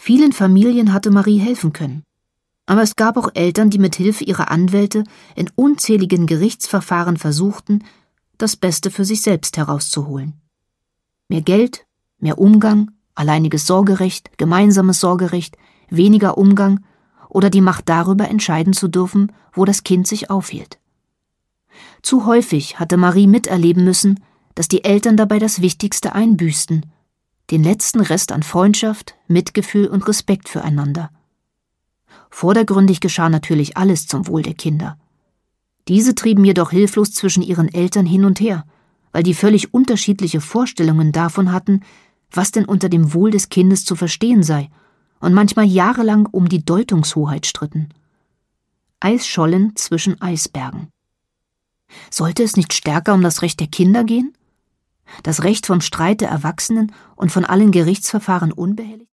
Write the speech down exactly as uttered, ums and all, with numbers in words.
Vielen Familien hatte Marie helfen können. Aber es gab auch Eltern, die mit Hilfe ihrer Anwälte in unzähligen Gerichtsverfahren versuchten, das Beste für sich selbst herauszuholen. Mehr Geld, mehr Umgang, alleiniges Sorgerecht, gemeinsames Sorgerecht, weniger Umgang oder die Macht darüber, entscheiden zu dürfen, wo das Kind sich aufhielt. Zu häufig hatte Marie miterleben müssen, dass die Eltern dabei das Wichtigste einbüßten, den letzten Rest an Freundschaft, Mitgefühl und Respekt füreinander. Vordergründig geschah natürlich alles zum Wohl der Kinder. Diese trieben jedoch hilflos zwischen ihren Eltern hin und her, weil die völlig unterschiedliche Vorstellungen davon hatten, was denn unter dem Wohl des Kindes zu verstehen sei, und manchmal jahrelang um die Deutungshoheit stritten. Eisschollen zwischen Eisbergen. Sollte es nicht stärker um das Recht der Kinder gehen? Das Recht vom Streit der Erwachsenen und von allen Gerichtsverfahren unbehelligt?